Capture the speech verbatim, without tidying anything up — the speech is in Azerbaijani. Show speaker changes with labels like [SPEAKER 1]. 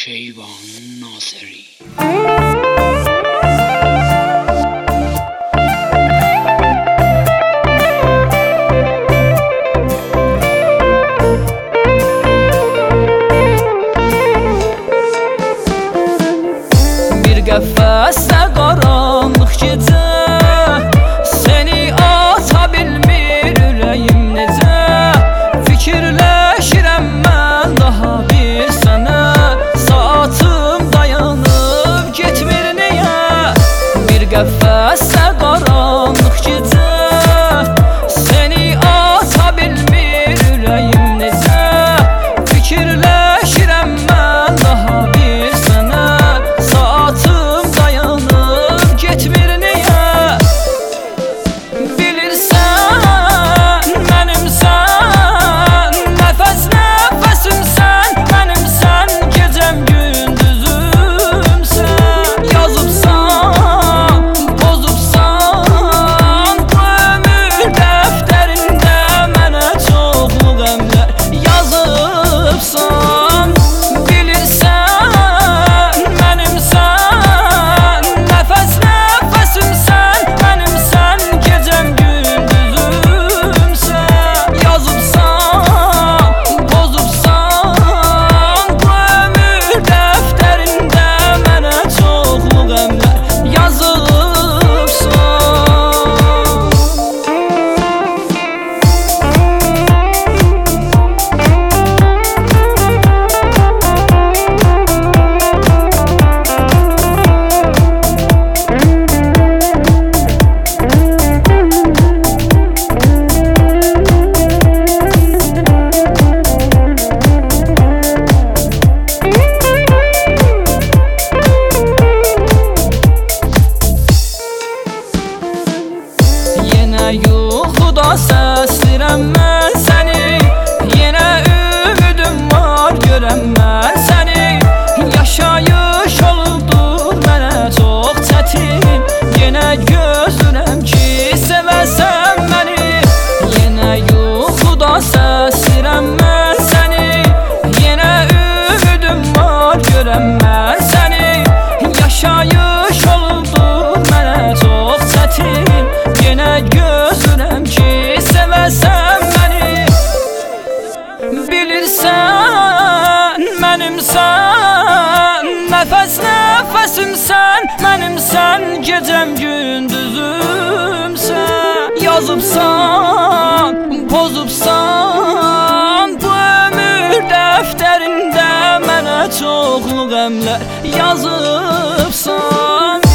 [SPEAKER 1] Şeyban Naseri.
[SPEAKER 2] Bir qəfəsdə qaranlıq gecə səni ata bilmir ürəyim necə. Fikirləşirəm mən daha bir sənə, saatım dayanıb getmir niyə. Bir qəfəsdə qaranlıq gecə səni ata bilmir ürəyim necə. Fikirləşirəm mən daha bir sənə, saatım dayanıb getmir niyə. Bilirsən mənimsən, nəfəs nəfəsimsən, mənimsən, gecəm gündüzümsən. Yazıbsan, pozubsan bu ömür dəftərində mənə çoxlu qəmlər yazıbsan. Bilirsən mənimsən, nəfəs nəfəsimsən, mənimsən, gecəm gündüzümsən. Yazıbsan, pozubsan bu ömür dəftərində mənə çoxlu qəmlər yazıbsan. Yenə yuxuda səsləyirəm mən səni, yenə ümidim var görəm mən səni. Yaşayış olubdur mənə çox çətin, yenə gözlürəm ki sevəsən məni. Yenə yuxuda səsləyirəm mən səni, yenə ümidim var görəm mən səni. Yaşayış olubdur mənə çox çətin, yenə gözlürəm ki sevəsən məni. Bilirsən mənimsən, nəfəs nəfəsimsən, mənimsən, gecəm gündüzümsən. Yazıbsan, pozubsan bu ömür dəftərində mənə çoxlu qəmlər yazıbsan.